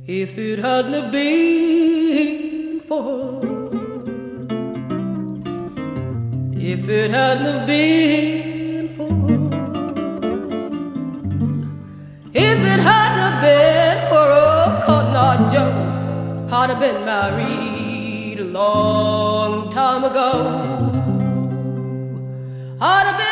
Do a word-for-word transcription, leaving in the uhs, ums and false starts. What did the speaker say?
If it hadn't been for, if it hadn't been for, if it hadn't been for old Cotton Eye Joe, I'd have been married a long time ago. I'd have been